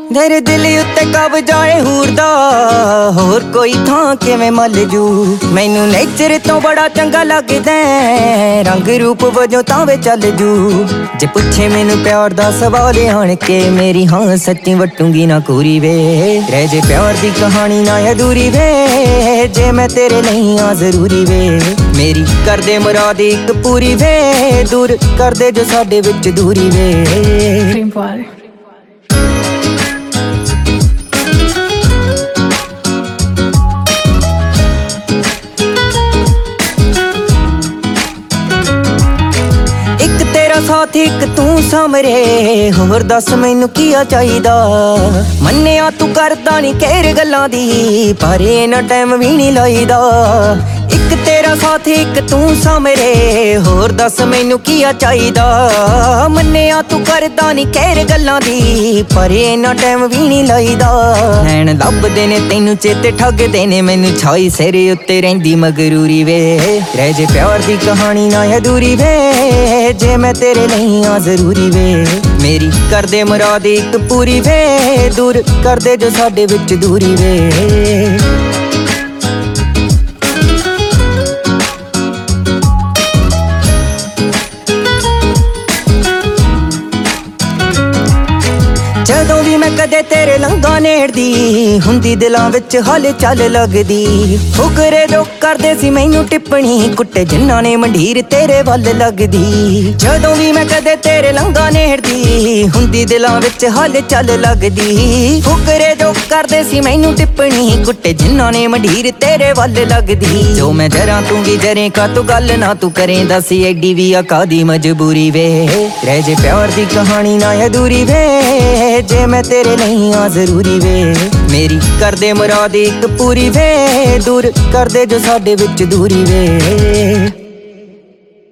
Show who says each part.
Speaker 1: तेरे दिल उत्ते कब्जाए हूरदा होर कोई थां किवें मल जू। मैनू नेचर तो बड़ा चंगा लगदा रंग रूप वजों तावे चल जू। जे पुछे मैनू प्यार दा सवाल आण के मेरी हाँ सच्ची वटूंगी ना कोरी वे। रह जे प्यार दी कहानी ना अधूरी वे जे मैं तेरे नहीं आ जरूरी वे। मेरी कर दे मुराद एक पूरी वे दूर कर दे जो साडे विच दूरी वे। साथ एक तू समरे होर दस मैनू किया चाहिदा। मन्निया तू करदा नहीं केर गल्लां दी पर इन्ना टाइम भी नहीं लाईदा। एक तेरा साथ एक तू समरे होर दस मैनू किया चाहिदा। मन्निया तू करदा नहीं केर गल्लां दी पर इन्ना टाइम भी नहीं लाईदा। नैन लभदे ने तैनू चेते ठगदे ने मैनू छाई सिर उत्ते रहिंदी मगरूरी वे। रह जे प्यार दी कहानी ना अधूरी वे जे मैं तेरे नहीं आ जरूरी वे। मेरी कर दे मुराद एक पूरी वे दूर कर दे जो साडे विच दूरी वे। ਜਦੋਂ ਵੀ ਮੈਂ ਕਦੇ ਤੇਰੇ ਲੰਘਾਂ ਨੇੜਦੀ ਹੁੰਦੀ ਦਿਲਾਂ ਵਿੱਚ ਹਲ ਚੱਲ ਲੱਗਦੀ। ਫੁਕਰੇ ਜੋ ਕਰਦੇ ਸੀ ਮੈਨੂੰ ਟਿੱਪਣੀ ਕੁੱਟੇ ਜਿਨ੍ਹਾਂ ਨੇ ਮੰਡੀਰ ਤੇਰੇ ਵੱਲ ਲੱਗਦੀ। ਜਦੋਂ ਵੀ ਮੈਂ ਕਦੇ ਤੇਰੇ ਲੰਘਾਂ ਨੇੜਦੀ ਹੁੰਦੀ ਦਿਲਾਂ ਵਿੱਚ ਹਲ ਚੱਲ ਲੱਗਦੀ। ਫੁਕਰੇ ਜੋ ਕਰਦੇ ਸੀ ਮੈਨੂੰ ਟਿੱਪਣੀ ਕੁੱਟੇ ਜਿਨ੍ਹਾਂ ਨੇ ਮੰਡੀਰ ਤੇਰੇ ਵੱਲ ਲੱਗਦੀ। ਜੋ ਮੈਂ ਜਰਾਂ ਤੂੰ ਵੀ ਜਰੇ ਕਾ ਤੂੰ ਗੱਲ ਨਾ ਤੂੰ ਕਰੇ ਦੱਸ ਐਡੀ ਵੀ ਆ ਕਾਦੀ ਮਜਬੂਰੀ ਵੇ। ਰਹਿ ਜੇ ਪਿਆਰ ਦੀ ਕਹਾਣੀ ਨਾ ਅਧੂਰੀ ਵੇ जे मैं तेरे नहीं आ जरूरी वे। मेरी कर दे मुराद एक पूरी वे दूर कर दे जो साडे विच दूरी वे।